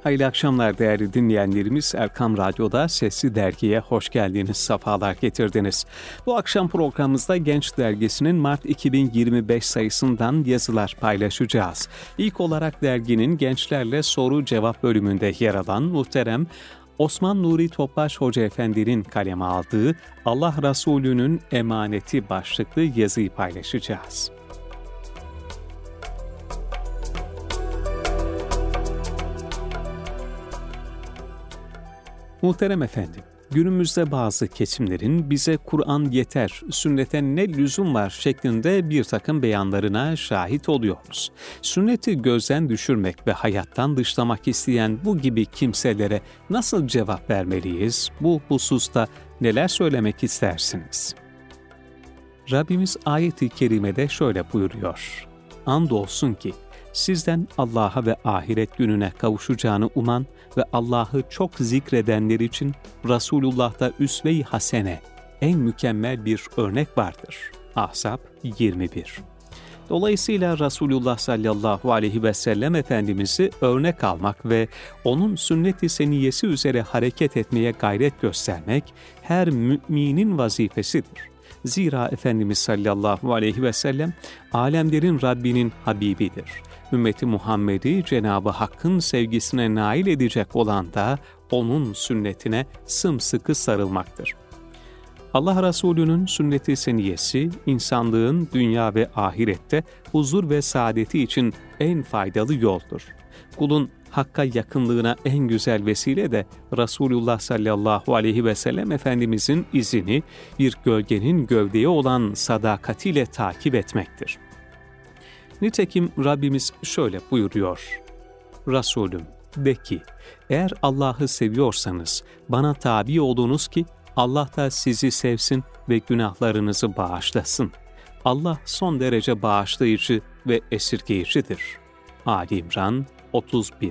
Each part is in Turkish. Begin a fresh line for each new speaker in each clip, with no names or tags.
Hayırlı akşamlar değerli dinleyenlerimiz. Erkam Radyo'da Sesli Dergi'ye hoş geldiniz, sefalar getirdiniz. Bu akşam programımızda Genç Dergisi'nin Mart 2025 sayısından yazılar paylaşacağız. İlk olarak derginin gençlerle soru cevap bölümünde yer alan muhterem Osman Nuri Topbaş Hoca Efendi'nin kaleme aldığı Allah Resulü'nün Emaneti başlıklı yazıyı paylaşacağız. Muhterem efendim, günümüzde bazı kesimlerin bize Kur'an yeter, sünnete ne lüzum var şeklinde bir takım beyanlarına şahit oluyoruz. Sünneti gözden düşürmek ve hayattan dışlamak isteyen bu gibi kimselere nasıl cevap vermeliyiz? Bu hususta neler söylemek istersiniz? Rabbimiz ayet-i kerimede şöyle buyuruyor. Andolsun ki sizden Allah'a ve ahiret gününe kavuşacağını uman ve Allah'ı çok zikredenler için Resulullah'ta üsve-i hasene, en mükemmel bir örnek vardır. Ahzab 21. Dolayısıyla Resulullah sallallahu aleyhi ve sellem Efendimiz'i örnek almak ve onun sünnet-i seniyyesi üzere hareket etmeye gayret göstermek her müminin vazifesidir. Zira Efendimiz sallallahu aleyhi ve sellem alemlerin Rabbinin Habibidir. Ümmeti Muhammed'i Cenab-ı Hakk'ın sevgisine nail edecek olan da onun sünnetine sımsıkı sarılmaktır. Allah Resulü'nün sünnet-i seniyyesi, insanlığın dünya ve ahirette huzur ve saadeti için en faydalı yoldur. Kulun Hakk'a yakınlığına en güzel vesile de Resulullah sallallahu aleyhi ve sellem Efendimizin izini bir gölgenin gövdeye olan sadakatiyle takip etmektir. Nitekim Rabbimiz şöyle buyuruyor. Resulüm de ki, eğer Allah'ı seviyorsanız bana tabi olunuz ki Allah da sizi sevsin ve günahlarınızı bağışlasın. Allah son derece bağışlayıcı ve esirgeyicidir. Ali İmran 31.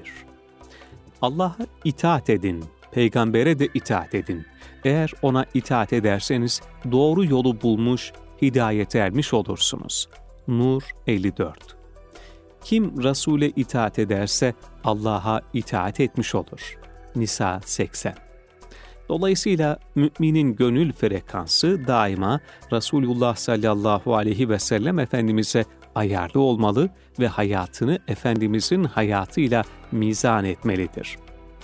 Allah'a itaat edin, peygambere de itaat edin. Eğer ona itaat ederseniz doğru yolu bulmuş, hidayete ermiş olursunuz. Nur 54. Kim Resul'e itaat ederse Allah'a itaat etmiş olur. Nisa 80. Dolayısıyla müminin gönül frekansı daima Resulullah sallallahu aleyhi ve sellem Efendimiz'e ayarlı olmalı ve hayatını Efendimiz'in hayatıyla mizan etmelidir.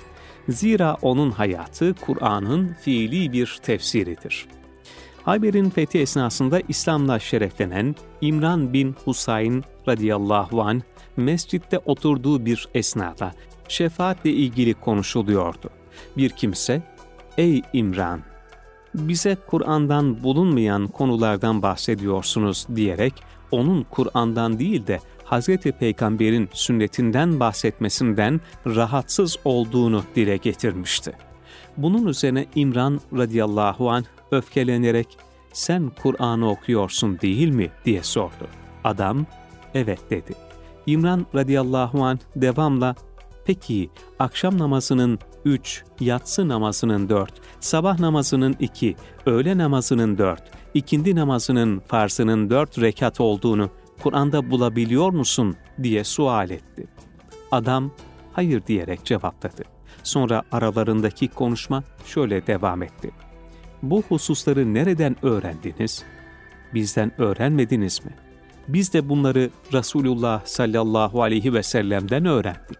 Zira onun hayatı Kur'an'ın fiili bir tefsiridir. Hayber'in fethi esnasında İslam'la şereflenen İmran bin Husayn radıyallahu anh mescitte oturduğu bir esnada şefaatle ilgili konuşuluyordu. Bir kimse, "Ey İmran, bize Kur'an'dan bulunmayan konulardan bahsediyorsunuz" diyerek onun Kur'an'dan değil de Hazreti Peygamber'in sünnetinden bahsetmesinden rahatsız olduğunu dile getirmişti. Bunun üzerine İmran radıyallahu anh öfkelenerek "Sen Kur'an'ı okuyorsun değil mi?" diye sordu. Adam, "Evet" dedi. İmran radıyallahu anh devamla, "Peki akşam namazının 3, yatsı namazının 4, sabah namazının 2, öğle namazının 4, ikindi namazının farzının 4 rekat olduğunu Kur'an'da bulabiliyor musun?" diye sual etti. Adam, "Hayır" diyerek cevapladı. Sonra aralarındaki konuşma şöyle devam etti. "Bu hususları nereden öğrendiniz? Bizden öğrenmediniz mi? Biz de bunları Resulullah sallallahu aleyhi ve sellem'den öğrendik.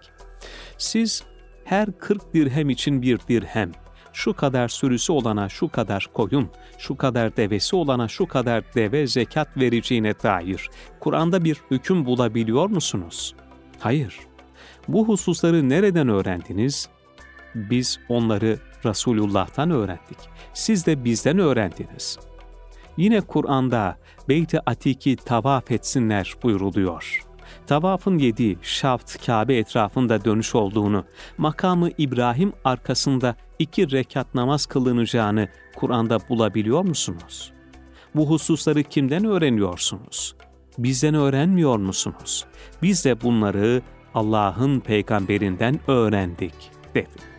Siz her 40 dirhem için bir dirhem, şu kadar sürüsü olana şu kadar koyun, şu kadar devesi olana şu kadar deve zekat vereceğine dair Kur'an'da bir hüküm bulabiliyor musunuz? Hayır. Bu hususları nereden öğrendiniz? Biz onları Resulullah'tan öğrendik. Siz de bizden öğrendiniz." Yine Kur'an'da Beyt-i Atik'i tavaf etsinler buyruluyor. Tavafın 7 şaft Kabe etrafında dönüş olduğunu, makamı İbrahim arkasında 2 rekat namaz kılınacağını Kur'an'da bulabiliyor musunuz? Bu hususları kimden öğreniyorsunuz? Bizden öğrenmiyor musunuz? Biz de bunları Allah'ın peygamberinden öğrendik, dedi.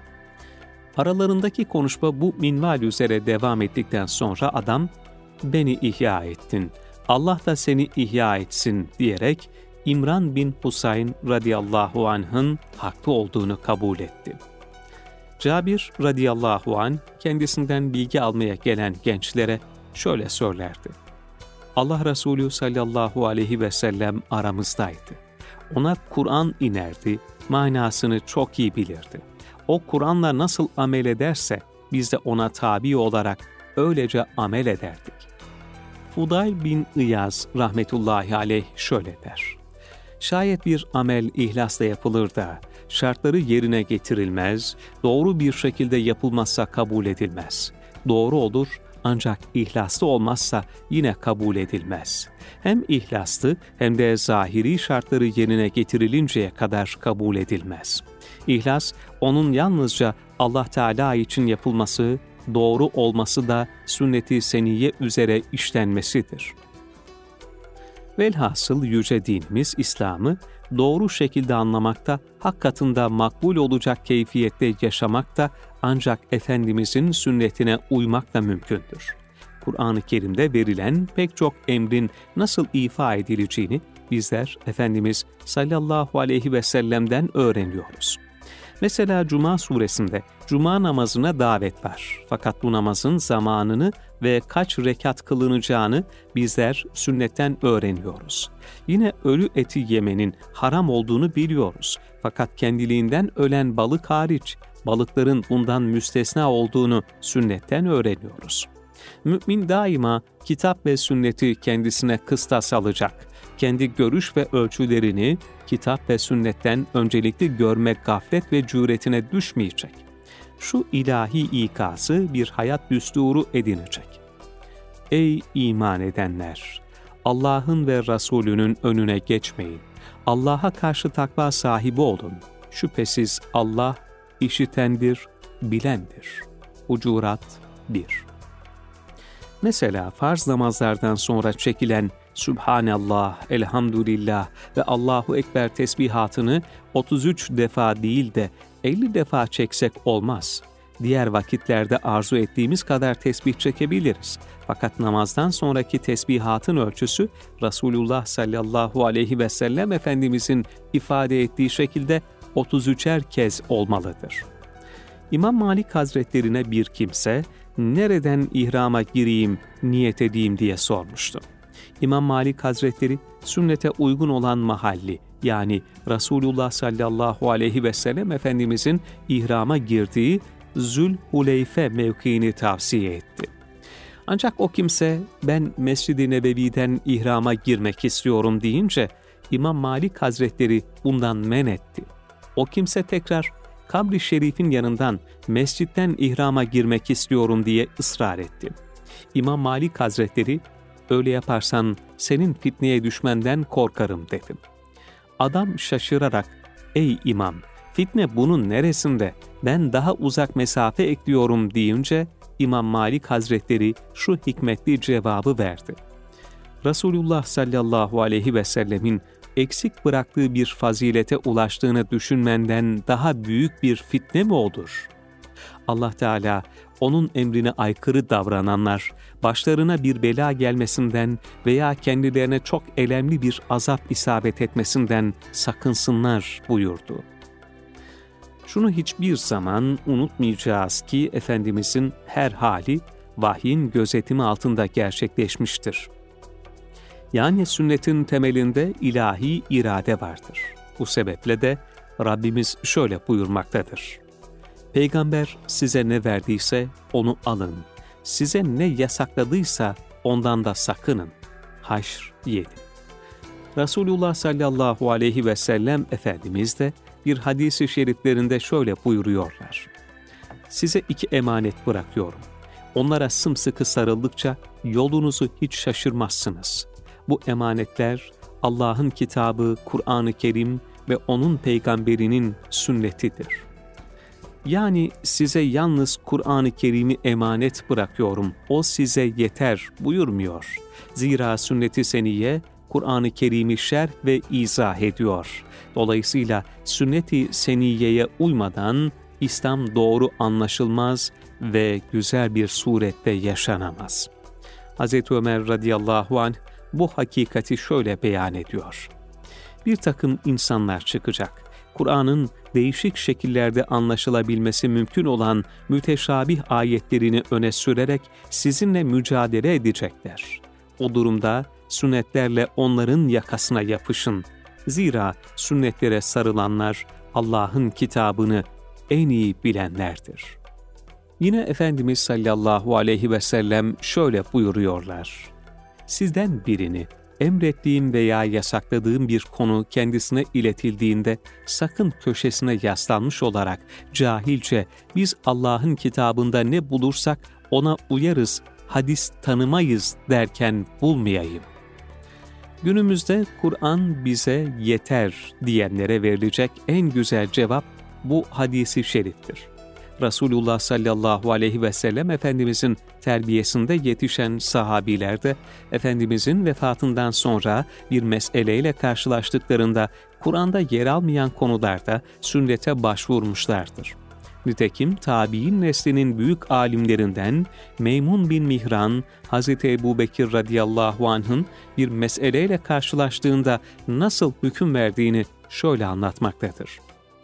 Aralarındaki konuşma bu minval üzere devam ettikten sonra adam, "Beni ihya ettin, Allah da seni ihya etsin" diyerek İmran bin Husayn radıyallahu anh'ın haklı olduğunu kabul etti. Cabir radıyallahu anh kendisinden bilgi almaya gelen gençlere şöyle söylerdi. Allah Resulü sallallahu aleyhi ve sellem aramızdaydı. Ona Kur'an inerdi, manasını çok iyi bilirdi. O Kur'an'la nasıl amel ederse biz de ona tabi olarak öylece amel ederdik. Fudayl bin İyaz rahmetullahi aleyh şöyle der. Şayet bir amel ihlasla yapılır da şartları yerine getirilmez, doğru bir şekilde yapılmazsa kabul edilmez. Doğru olur ancak ihlaslı olmazsa yine kabul edilmez. Hem ihlaslı hem de zahiri şartları yerine getirilinceye kadar kabul edilmez. İhlas, onun yalnızca Allah Teala için yapılması, doğru olması da sünnet-i seniyye üzere işlenmesidir. Velhasıl yüce dinimiz İslam'ı doğru şekilde anlamakta, hak katında makbul olacak keyfiyette yaşamakta ancak Efendimizin sünnetine uymakla mümkündür. Kur'an-ı Kerim'de verilen pek çok emrin nasıl ifa edileceğini bizler Efendimiz sallallahu aleyhi ve sellem'den öğreniyoruz. Mesela Cuma suresinde Cuma namazına davet var. Fakat bu namazın zamanını ve kaç rekat kılınacağını bizler sünnetten öğreniyoruz. Yine ölü eti yemenin haram olduğunu biliyoruz. Fakat kendiliğinden ölen balık hariç balıkların bundan müstesna olduğunu sünnetten öğreniyoruz. Mümin daima kitap ve sünneti kendisine kıstas alacak. Kendi görüş ve ölçülerini kitap ve sünnetten öncelikli görmek gaflet ve cüretine düşmeyecek. Şu ilahi ikazı bir hayat düsturu edinecek. Ey iman edenler! Allah'ın ve Resulünün önüne geçmeyin. Allah'a karşı takva sahibi olun. Şüphesiz Allah işitendir, bilendir. Hucurat 1. Mesela farz namazlardan sonra çekilen Sübhanallah, Elhamdülillah ve Allahu Ekber tesbihatını 33 defa değil de 50 defa çeksek olmaz. Diğer vakitlerde arzu ettiğimiz kadar tesbih çekebiliriz. Fakat namazdan sonraki tesbihatın ölçüsü Resulullah sallallahu aleyhi ve sellem Efendimizin ifade ettiği şekilde 33'er kez olmalıdır. İmam Malik Hazretlerine bir kimse, nereden ihrama gireyim, niyet edeyim diye sormuştu. İmam Malik Hazretleri, sünnete uygun olan mahalli, yani Resulullah sallallahu aleyhi ve sellem Efendimizin ihrama girdiği Zülhuleyfe mevkiini tavsiye etti. Ancak o kimse, ben Mescid-i Nebevi'den ihrama girmek istiyorum deyince, İmam Malik Hazretleri bundan men etti. O kimse tekrar, kabri şerifin yanından mescitten ihrama girmek istiyorum diye ısrar etti. İmam Malik Hazretleri, öyle yaparsan senin fitneye düşmenden korkarım dedim. Adam şaşırarak, ey imam, fitne bunun neresinde? Ben daha uzak mesafe ekliyorum deyince, İmam Malik Hazretleri şu hikmetli cevabı verdi. Resulullah sallallahu aleyhi ve sellemin eksik bıraktığı bir fazilete ulaştığını düşünmenden daha büyük bir fitne mi olur? Allah Teala, onun emrine aykırı davrananlar, başlarına bir bela gelmesinden veya kendilerine çok elemli bir azap isabet etmesinden sakınsınlar buyurdu. Şunu hiçbir zaman unutmayacağız ki Efendimizin her hali vahyin gözetimi altında gerçekleşmiştir. Yani sünnetin temelinde ilahi irade vardır. Bu sebeple de Rabbimiz şöyle buyurmaktadır. Peygamber size ne verdiyse onu alın. Size ne yasakladıysa ondan da sakının. Haşr 7. Resulullah sallallahu aleyhi ve sellem Efendimiz de bir hadis-i şeriflerinde şöyle buyuruyorlar. Size 2 emanet bırakıyorum. Onlara sımsıkı sarıldıkça yolunuzu hiç şaşırmazsınız. Bu emanetler Allah'ın kitabı Kur'an-ı Kerim ve onun peygamberinin sünnetidir. Yani size yalnız Kur'an-ı Kerim'i emanet bırakıyorum, o size yeter buyurmuyor. Zira sünnet-i seniyye Kur'an-ı Kerim'i şerh ve izah ediyor. Dolayısıyla sünnet-i seniyyeye uymadan İslam doğru anlaşılmaz ve güzel bir surette yaşanamaz. Hz. Ömer radıyallahu anh bu hakikati şöyle beyan ediyor. bir takım insanlar çıkacak. Kur'an'ın değişik şekillerde anlaşılabilmesi mümkün olan müteşabih ayetlerini öne sürerek sizinle mücadele edecekler. O durumda sünnetlerle onların yakasına yapışın. Zira sünnetlere sarılanlar Allah'ın kitabını en iyi bilenlerdir. Yine Efendimiz sallallahu aleyhi ve sellem şöyle buyuruyorlar. Sizden birini emrettiğim veya yasakladığım bir konu kendisine iletildiğinde sakın köşesine yaslanmış olarak cahilce biz Allah'ın kitabında ne bulursak ona uyarız, hadis tanımayız derken bulmayayım. Günümüzde Kur'an bize yeter diyenlere verilecek en güzel cevap bu hadisi şeriftir. Resulullah sallallahu aleyhi ve sellem Efendimizin terbiyesinde yetişen sahabiler de Efendimizin vefatından sonra bir meseleyle karşılaştıklarında Kur'an'da yer almayan konularda sünnete başvurmuşlardır. Nitekim tabi'in neslinin büyük alimlerinden Meymun bin Mihran, Hz. Ebubekir radıyallahu anh'ın bir meseleyle karşılaştığında nasıl hüküm verdiğini şöyle anlatmaktadır.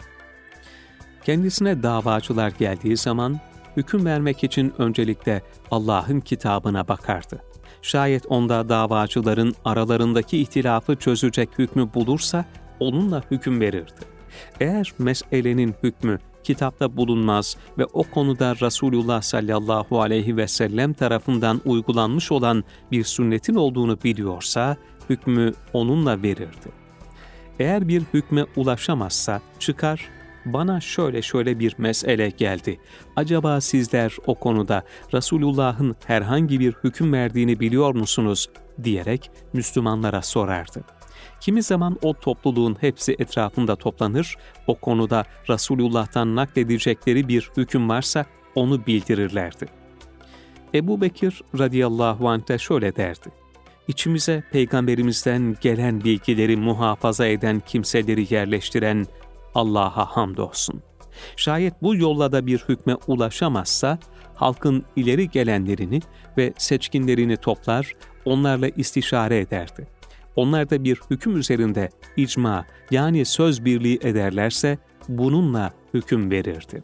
Kendisine davacılar geldiği zaman hüküm vermek için öncelikle Allah'ın kitabına bakardı. Şayet onda davacıların aralarındaki ihtilafı çözecek hükmü bulursa onunla hüküm verirdi. Eğer meselenin hükmü kitapta bulunmaz ve o konuda Resulullah sallallahu aleyhi ve sellem tarafından uygulanmış olan bir sünnetin olduğunu biliyorsa hükmü onunla verirdi. Eğer bir hükme ulaşamazsa çıkar, bana şöyle bir mesele geldi. Acaba sizler o konuda Resulullah'ın herhangi bir hüküm verdiğini biliyor musunuz? Diyerek Müslümanlara sorardı. Kimi zaman o topluluğun hepsi etrafında toplanır, o konuda Resulullah'tan nakledecekleri bir hüküm varsa onu bildirirlerdi. Ebubekir radıyallahu anh de şöyle derdi. İçimize Peygamberimizden gelen bilgileri muhafaza eden kimseleri yerleştiren Allah'a hamdolsun. Şayet bu yolla da bir hükme ulaşamazsa, halkın ileri gelenlerini ve seçkinlerini toplar, onlarla istişare ederdi. Onlar da bir hüküm üzerinde icma yani söz birliği ederlerse bununla hüküm verirdi.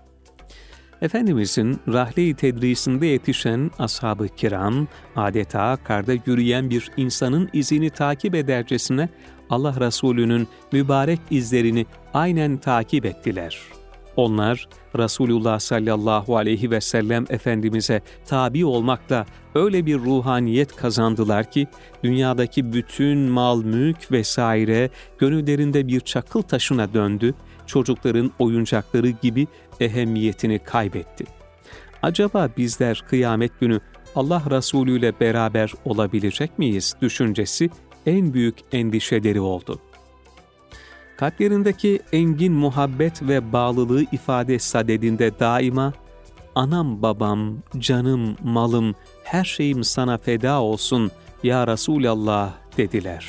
Efendimizin rahle-i tedrisinde yetişen ashab-ı kiram, adeta karda yürüyen bir insanın izini takip edercesine Allah Resulü'nün mübarek izlerini aynen takip ettiler. Onlar Resulullah sallallahu aleyhi ve sellem Efendimiz'e tabi olmakla öyle bir ruhaniyet kazandılar ki dünyadaki bütün mal, mülk vesaire gönüllerinde bir çakıl taşına döndü, çocukların oyuncakları gibi ehemmiyetini kaybetti. Acaba bizler kıyamet günü Allah Resulü ile beraber olabilecek miyiz düşüncesi en büyük endişeleri oldu. Kalplerindeki engin muhabbet ve bağlılığı ifade sadedinde daima "Anam babam, canım, malım, her şeyim sana feda olsun ya Resulallah" dediler.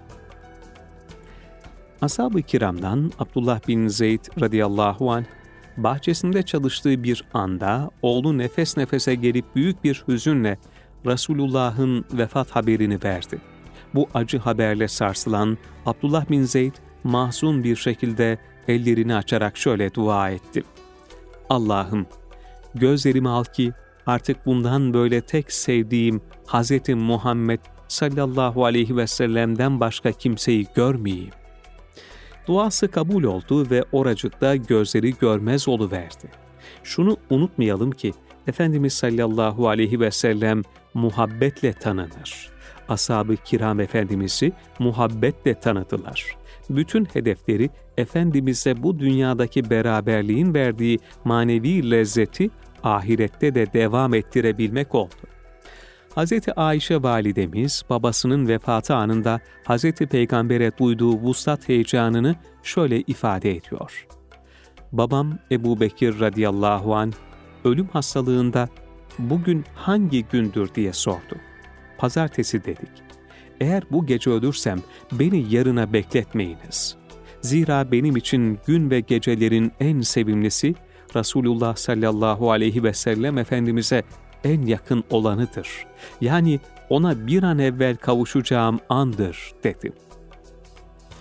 Ashab-ı kiramdan Abdullah bin Zeyd radıyallahu anh, bahçesinde çalıştığı bir anda oğlu nefes nefese gelip büyük bir hüzünle Resulullah'ın vefat haberini verdi. Bu acı haberle sarsılan Abdullah bin Zeyd mahzun bir şekilde ellerini açarak şöyle dua etti. Allah'ım, gözlerimi al ki artık bundan böyle tek sevdiğim Hz. Muhammed sallallahu aleyhi ve sellem'den başka kimseyi görmeyeyim. Duası kabul oldu ve oracıkta gözleri görmez oluverdi. Şunu unutmayalım ki Efendimiz sallallahu aleyhi ve sellem muhabbetle tanınır. Ashab-ı kiram Efendimiz'i muhabbetle tanıdılar. Bütün hedefleri Efendimiz'e bu dünyadaki beraberliğin verdiği manevi lezzeti ahirette de devam ettirebilmek oldu. Hz. Ayşe validemiz babasının vefatı anında Hz. Peygamber'e duyduğu vuslat heyecanını şöyle ifade ediyor. Babam Ebubekir radıyallahu anh ölüm hastalığında "Bugün hangi gündür?" diye sordu. "Pazartesi" dedik. "Eğer bu gece ölürsem beni yarına bekletmeyiniz. Zira benim için gün ve gecelerin en sevimlisi Resulullah sallallahu aleyhi ve sellem Efendimiz'e en yakın olanıdır. Yani ona bir an evvel kavuşacağım andır" dedi.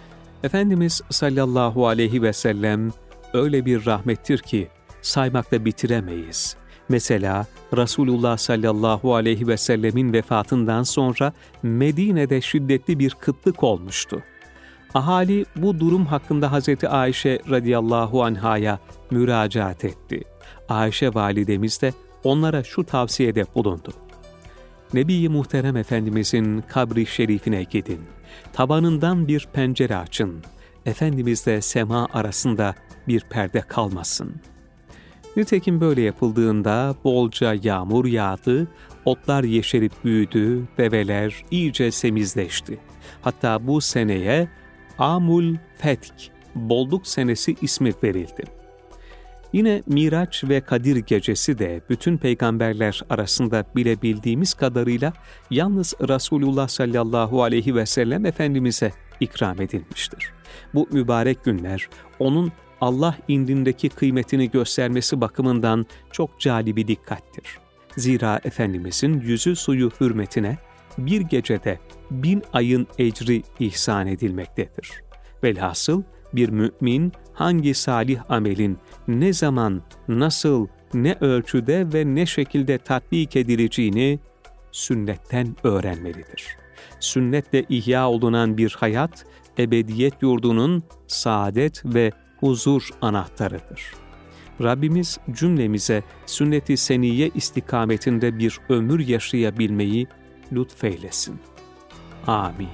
Efendimiz sallallahu aleyhi ve sellem öyle bir rahmettir ki saymakla bitiremeyiz. Mesela Resulullah sallallahu aleyhi ve sellemin vefatından sonra Medine'de şiddetli bir kıtlık olmuştu. Ahali bu durum hakkında Hazreti Ayşe radıyallahu anhaya müracaat etti. Ayşe validemiz de onlara şu tavsiyede bulundu. Nebi-i Muhterem Efendimizin kabri şerifine gidin. Tabanından bir pencere açın. Efendimizle sema arasında bir perde kalmasın. Nitekim böyle yapıldığında bolca yağmur yağdı, otlar yeşerip büyüdü, develer iyice semizleşti. Hatta bu seneye Amul Fetk, bolluk senesi ismi verildi. Yine Miraç ve Kadir gecesi de bütün peygamberler arasında bilebildiğimiz kadarıyla yalnız Resulullah sallallahu aleyhi ve sellem Efendimiz'e ikram edilmiştir. Bu mübarek günler onun Allah indindeki kıymetini göstermesi bakımından çok calibi dikkattir. Zira Efendimizin yüzü suyu hürmetine bir gecede 1000 ayın ecri ihsan edilmektedir. Velhasıl bir mümin hangi salih amelin ne zaman, nasıl, ne ölçüde ve ne şekilde tatbik edileceğini sünnetten öğrenmelidir. Sünnetle ihya olunan bir hayat, ebediyet yurdunun saadet ve huzur anahtarıdır. Rabbimiz cümlemize sünnet-i seniyye istikametinde bir ömür yaşayabilmeyi lütfeylesin. Amin.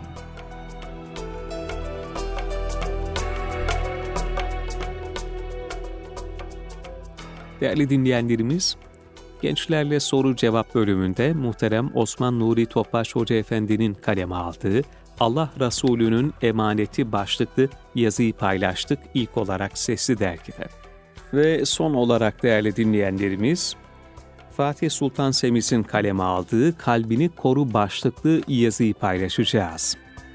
Değerli dinleyenlerimiz, Gençlerle Soru Cevap bölümünde muhterem Osman Nuri Topbaş Hoca Efendi'nin kaleme aldığı Allah Resulü'nün emaneti başlıklı yazıyı paylaştık ilk olarak Sesli Dergi'de. Ve son olarak değerli dinleyenlerimiz, Fatih Sultan Semiz'in kaleme aldığı Kalbini Koru başlıklı yazıyı paylaşacağız.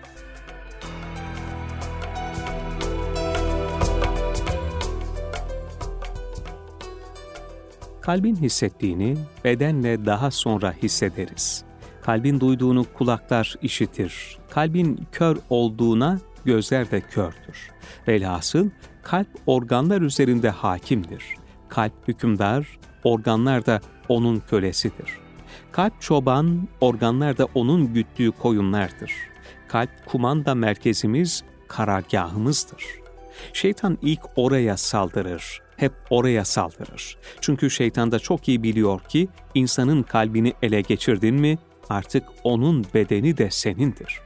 Kalbin hissettiğini bedenle daha sonra hissederiz. Kalbin duyduğunu kulaklar işitir. Kalbin kör olduğuna gözler de kördür. Velhasıl kalp organlar üzerinde hakimdir. Kalp hükümdar, organlar da onun kölesidir. Kalp çoban, organlar da onun güttüğü koyunlardır. Kalp kumanda merkezimiz, karargahımızdır. Şeytan ilk oraya saldırır. Hep oraya saldırır. Çünkü şeytan da çok iyi biliyor ki insanın kalbini ele geçirdin mi artık onun bedeni de senindir.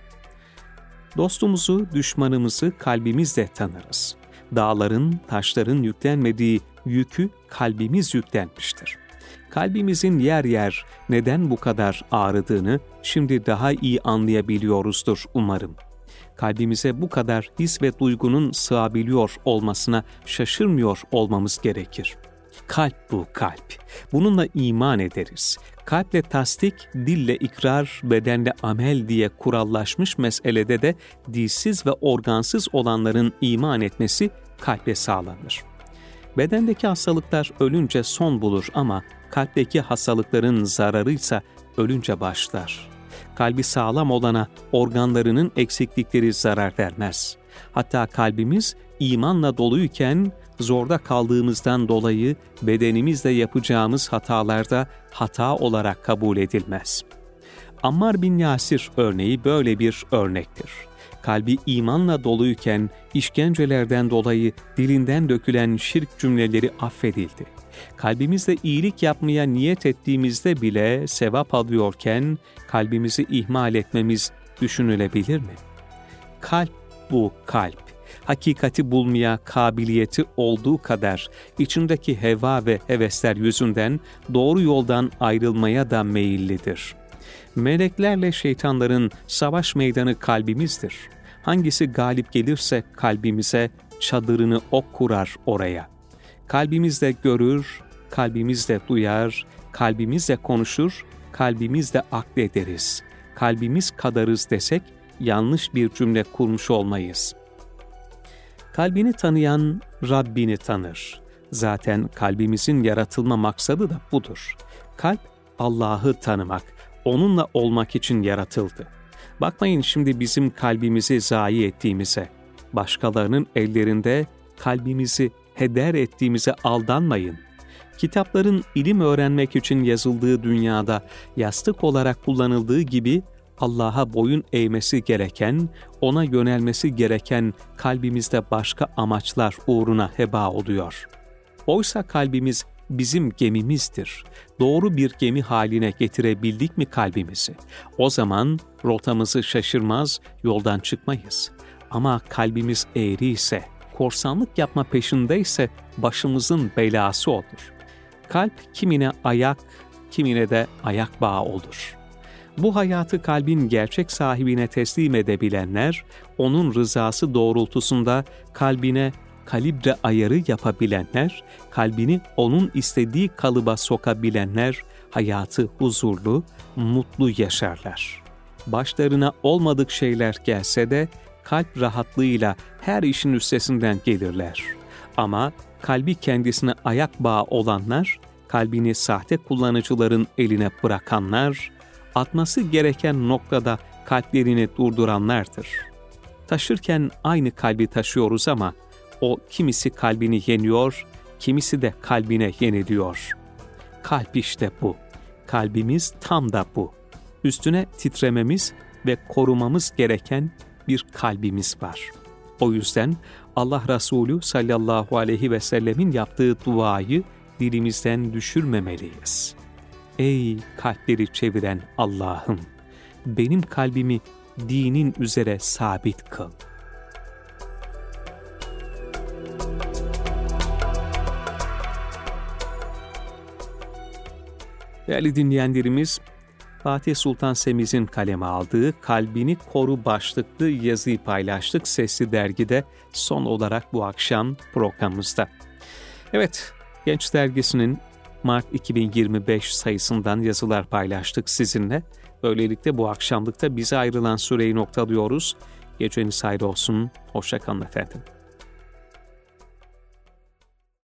Dostumuzu, düşmanımızı kalbimizle tanırız. Dağların, taşların yüklenmediği yükü kalbimiz yüklenmiştir. Kalbimizin yer yer neden bu kadar ağrıdığını şimdi daha iyi anlayabiliyoruzdur umarım. Kalbimize bu kadar his ve duygunun sığabiliyor olmasına şaşırmıyor olmamız gerekir. Kalp bu, kalp. Bununla iman ederiz. Kalple tasdik, dille ikrar, bedenle amel diye kurallaşmış meselede de dilsiz ve organsız olanların iman etmesi kalple sağlanır. Bedendeki hastalıklar ölünce son bulur ama kalpteki hastalıkların zararıysa ölünce başlar. Kalbi sağlam olana organlarının eksiklikleri zarar vermez. Hatta kalbimiz imanla doluyken zorda kaldığımızdan dolayı bedenimizle yapacağımız hatalarda hata olarak kabul edilmez. Ammar bin Yasir örneği böyle bir örnektir. Kalbi imanla doluyken işkencelerden dolayı dilinden dökülen şirk cümleleri affedildi. Kalbimizle iyilik yapmaya niyet ettiğimizde bile sevap alıyorken kalbimizi ihmal etmemiz düşünülebilir mi? Kalp bu, kalp. Hakikati bulmaya kabiliyeti olduğu kadar içindeki heva ve hevesler yüzünden doğru yoldan ayrılmaya da meyillidir. Meleklerle şeytanların savaş meydanı kalbimizdir. Hangisi galip gelirse kalbimize çadırını ok kurar oraya. Kalbimizle görür, kalbimizle duyar, kalbimizle konuşur, kalbimizle aklederiz. Kalbimiz kadarız desek yanlış bir cümle kurmuş olmayız. Kalbini tanıyan Rabbini tanır. Zaten kalbimizin yaratılma maksadı da budur. Kalp Allah'ı tanımak, onunla olmak için yaratıldı. Bakmayın şimdi bizim kalbimizi zayi ettiğimize. Başkalarının ellerinde kalbimizi heder ettiğimize aldanmayın. Kitapların ilim öğrenmek için yazıldığı dünyada yastık olarak kullanıldığı gibi Allah'a boyun eğmesi gereken, ona yönelmesi gereken kalbimizde başka amaçlar uğruna heba oluyor. Oysa kalbimiz bizim gemimizdir. Doğru bir gemi haline getirebildik mi kalbimizi? O zaman rotamızı şaşırmaz, yoldan çıkmayız. Ama kalbimiz eğri ise, korsanlık yapma peşindeyse başımızın belası olur. Kalp kimine ayak, kimine de ayak bağı olur. Bu hayatı kalbin gerçek sahibine teslim edebilenler, onun rızası doğrultusunda kalbine kalibre ayarı yapabilenler, kalbini onun istediği kalıba sokabilenler, hayatı huzurlu, mutlu yaşarlar. Başlarına olmadık şeyler gelse de, kalp rahatlığıyla her işin üstesinden gelirler. Ama kalbi kendisine ayak bağı olanlar, kalbini sahte kullanıcıların eline bırakanlar, atması gereken noktada kalplerini durduranlardır. Taşırken aynı kalbi taşıyoruz ama o kimisi kalbini yeniyor, kimisi de kalbine yeniliyor. Kalp işte bu. Kalbimiz tam da bu. Üstüne titrememiz ve korumamız gereken bir kalbimiz var. O yüzden Allah Resulü sallallahu aleyhi ve sellemin yaptığı duayı dilimizden düşürmemeliyiz. Ey kalpleri çeviren Allah'ım, benim kalbimi dinin üzere sabit kıl. Değerli dinleyenlerimiz, Fatih Sultan Semiz'in kaleme aldığı Kalbini Koru başlıklı yazıyı paylaştık Sesli Dergi'de son olarak bu akşam programımızda. Evet, Genç Dergisi'nin Mart 2025 sayısından yazılar paylaştık sizinle. Böylelikle bu akşamlıkta bize ayrılan süreyi noktalıyoruz. Geceniz hayır olsun, hoşça kalın efendim.